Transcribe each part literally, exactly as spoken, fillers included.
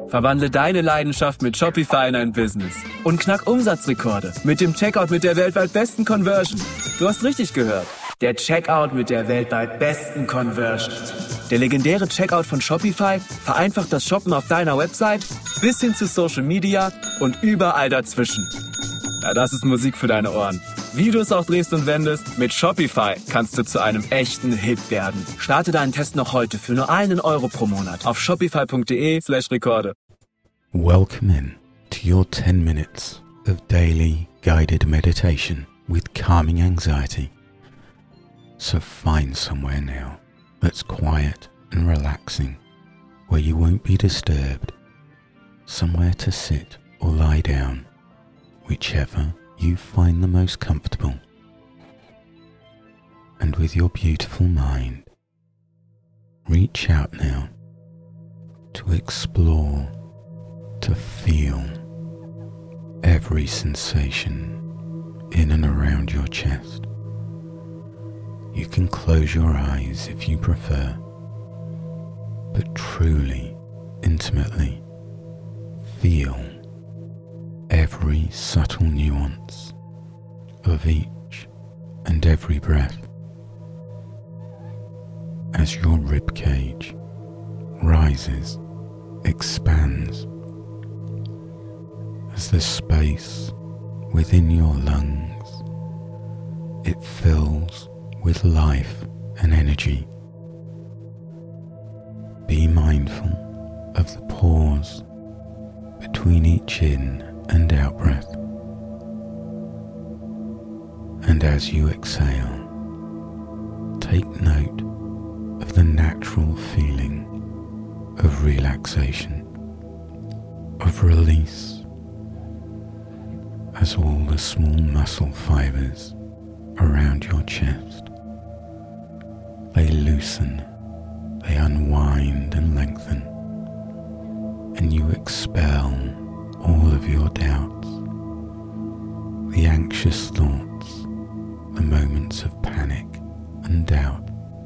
Verwandle deine Leidenschaft mit Shopify in ein Business und knack Umsatzrekorde mit dem Checkout mit der weltweit besten Conversion. Du hast richtig gehört. Der Checkout mit der weltweit besten Conversion. Der legendäre Checkout von Shopify vereinfacht das Shoppen auf deiner Website bis hin zu Social Media und überall dazwischen. Ja, das ist Musik für deine Ohren. Wie du es auch drehst und wendest, mit Shopify kannst du zu einem echten Hit werden. Starte deinen Test noch heute für nur einen Euro pro Monat auf shopify.de slash Rekorde. Welcome in to your ten minutes of daily guided meditation with calming anxiety. So find somewhere now that's quiet and relaxing, where you won't be disturbed, somewhere to sit or lie down, whichever you find the most comfortable. And with your beautiful mind, reach out now to explore, to feel every sensation in and around your chest. You can close your eyes if you prefer, but truly, intimately feel every subtle nuance of each and every breath as your ribcage rises, expands, as the space within your lungs, it fills with life and energy. Be mindful of the pause between each in and out breath. And as you exhale, take note of the natural feeling of relaxation, of release, as all the small muscle fibers around your chest, they loosen, they unwind and lengthen, and you expel all of your doubts, the anxious thoughts, the moments of panic and doubt.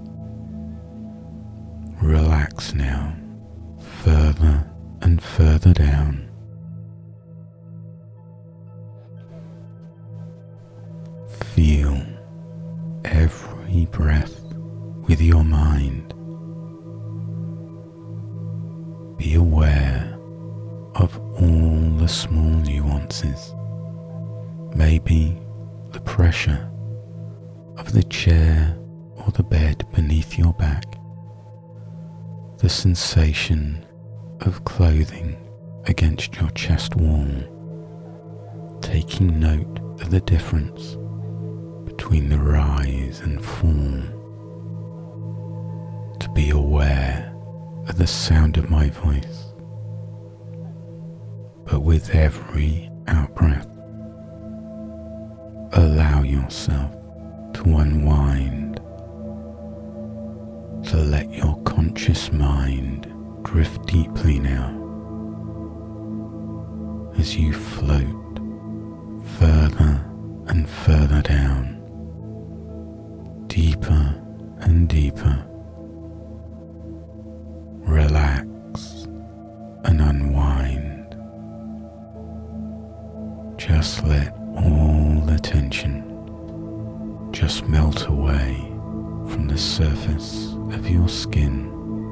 Relax now, further and further down. Feel every breath with your mind. Be aware of all the small nuances, maybe the pressure of the chair or the bed beneath your back, the sensation of clothing against your chest wall, taking note of the difference between the rise and fall. To be aware of the sound of my voice, but with every out-breath, allow yourself to unwind, to let your conscious mind drift deeply now as you float further and further down, deeper and deeper. Relax and unwind. Just let all the tension just melt away from the surface of your skin.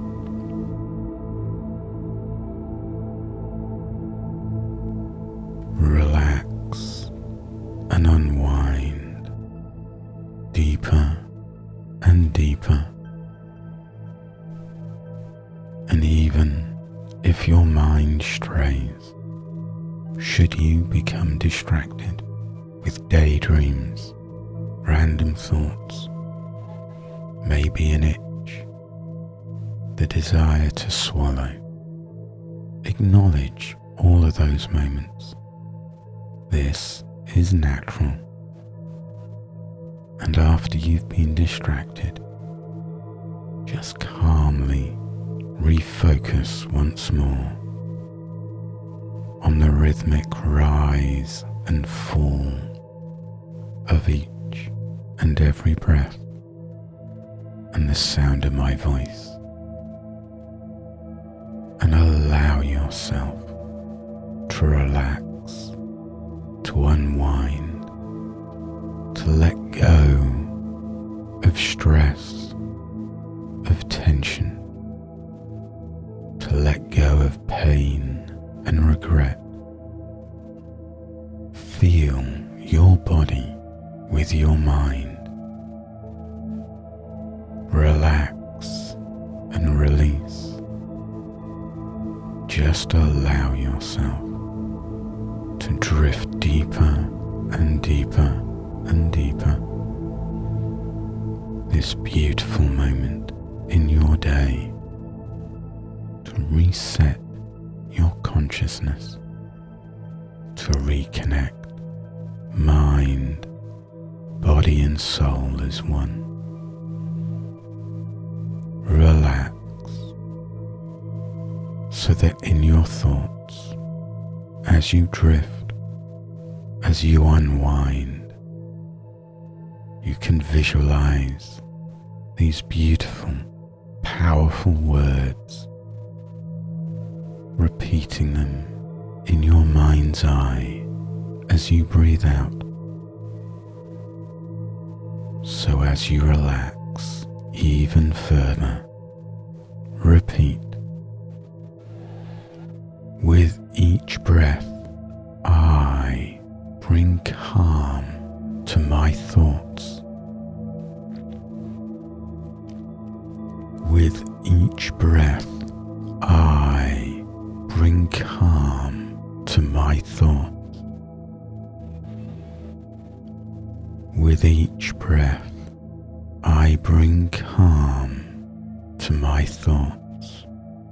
Relax and unwind deeper and deeper. And even if your mind strays, should you become distracted with daydreams, random thoughts, maybe an itch, the desire to swallow, acknowledge all of those moments. This is natural. And after you've been distracted, just calmly refocus once more on the rhythmic rise and fall of each and every breath and the sound of my voice, and allow yourself relax, to unwind, to let go of stress, of tension, to let go of pain and regret. Feel your body with your mind. Relax and release. Just allow yourself to drift deeper and deeper and deeper. This beautiful moment in your day to reset your consciousness, to reconnect mind, body and soul as one. Relax so that in your thoughts, as you drift, as you unwind, you can visualize these beautiful, powerful words, repeating them in your mind's eye as you breathe out. So as you relax even further, repeat. With each breath, I bring calm to my thoughts. With each breath, I bring calm to my thoughts. With each breath, I bring calm to my thoughts.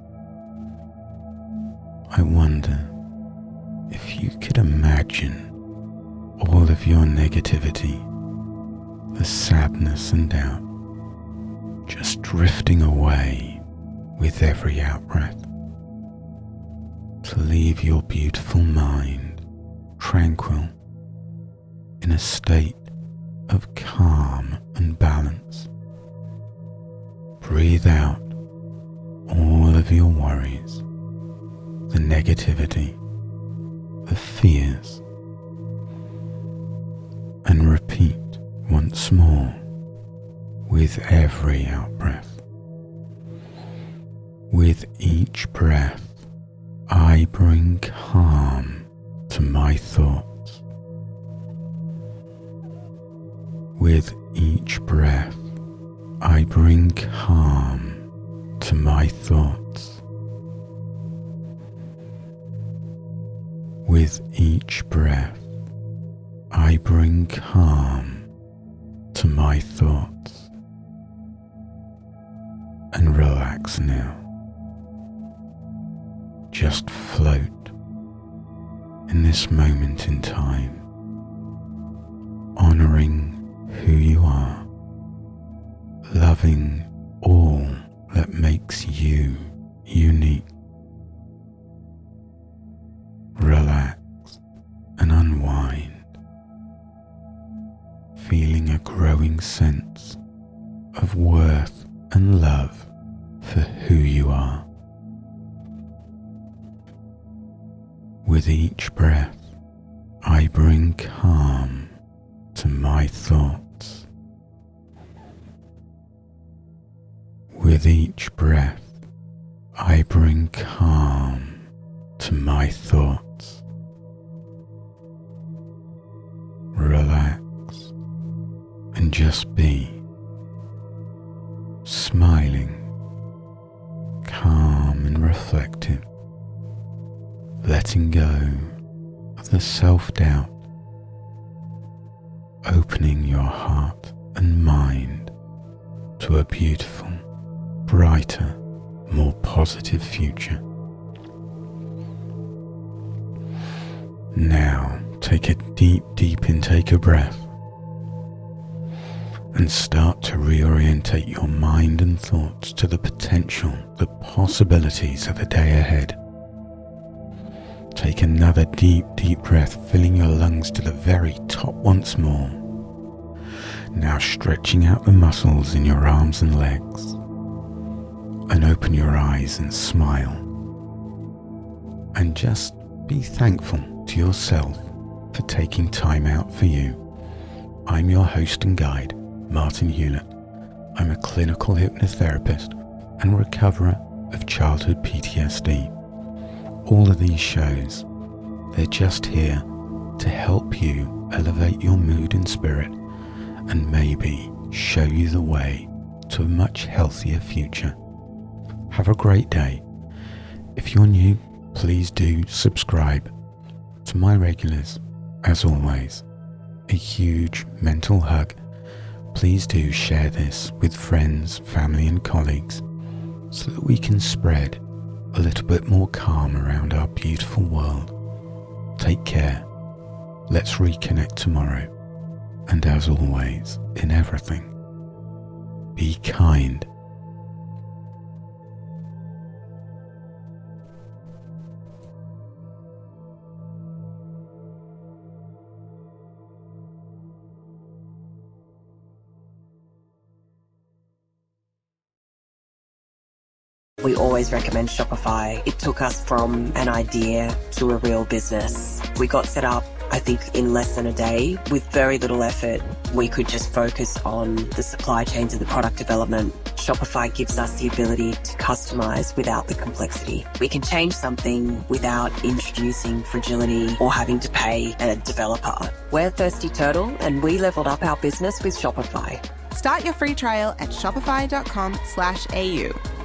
I wonder if you could imagine all of your negativity, the sadness and doubt, just drifting away with every out-breath, to leave your beautiful mind tranquil in a state of calm and balance. Breathe out all of your worries, the negativity, the fears, and repeat once more with every out-breath. With each breath, I bring calm to my thoughts. With each breath, I bring calm to my thoughts. With each breath, I bring calm to my thoughts. And relax now. Just float in this moment in time, honoring who you are, loving all that makes you unique. Relax and unwind, feeling a growing sense of worth and love for who you are. With each breath, I bring calm to my thoughts. With each breath, I bring calm to my thoughts. Relax and just be, smiling, calm and reflective, letting go of the self-doubt, opening your heart and mind to a beautiful, brighter, more positive future. Now take a deep, deep intake of breath and start to reorientate your mind and thoughts to the potential, the possibilities of the day ahead. Take another deep, deep breath, filling your lungs to the very top once more. Now stretching out the muscles in your arms and legs. And open your eyes and smile. And just be thankful to yourself for taking time out for you. I'm your host and guide, Martin Hewlett. I'm a clinical hypnotherapist and recoverer of childhood P T S D. All of these shows, they're just here to help you elevate your mood and spirit and maybe show you the way to a much healthier future. Have a great day. If you're new, please do subscribe. To my regulars, as always, a huge mental hug. Please do share this with friends, family and colleagues so that we can spread a little bit more calm around our beautiful world. Take care. Let's reconnect tomorrow. And as always, in everything, be kind. We always recommend Shopify. It took us from an idea to a real business. We got set up, I think, in less than a day. With very little effort, we could just focus on the supply chains and the product development. Shopify gives us the ability to customize without the complexity. We can change something without introducing fragility or having to pay a developer. We're Thirsty Turtle, and we leveled up our business with Shopify. Start your free trial at shopify.com slash AU